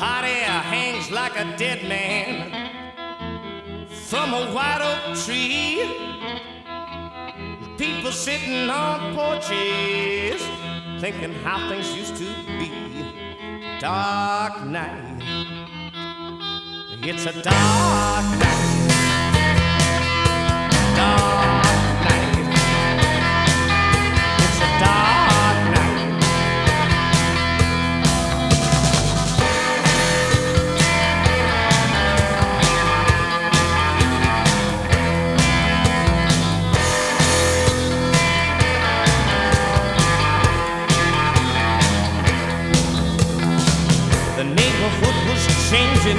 Hot air hangs like a dead man from a white oak tree. People sitting on porches thinking how things used to be. Dark night, it's a dark night. Dark night, it's a dark night. The neighborhood was changing,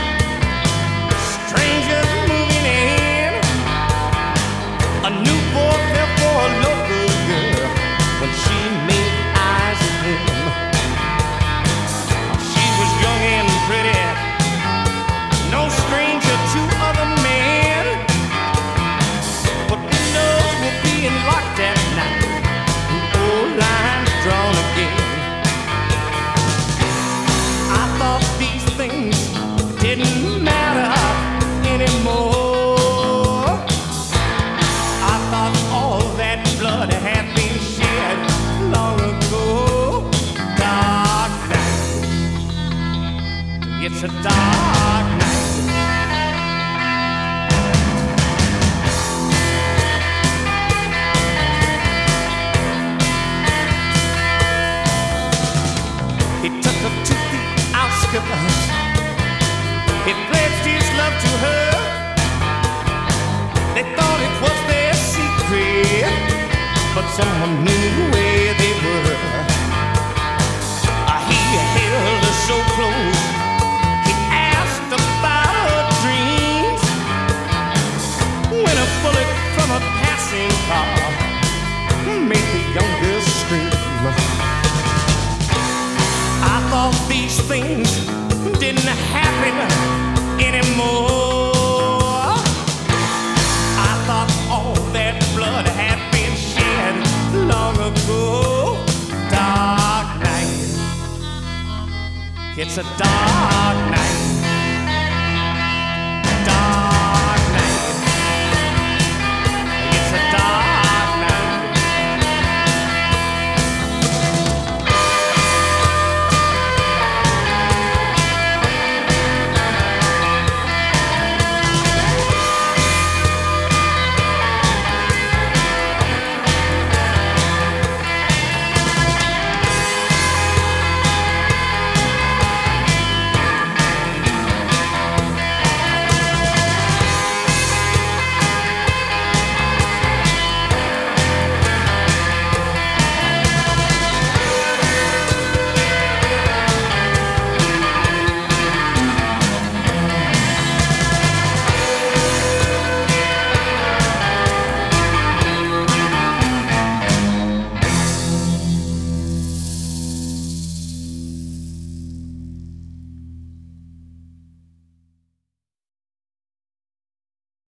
strangers moving in. A new boy fell for a local girl when she made eyes at him. She was young and pretty, no stranger to other men, but windows were being locked at night and old lines drawn again. I thought these things didn't matter anymore. I thought all that blood had been shed long ago. Dark night, it's a dark night. He took her to the outskirts. He pledged his love to her. They thought it was their secret, but someone knew where they were. He held her so close. He asked about her dreams. When a bullet from a passing car made the young girl scream. I thought these things didn't happen anymore. I thought all that blood had been shed long ago. Dark night, it's a dark night.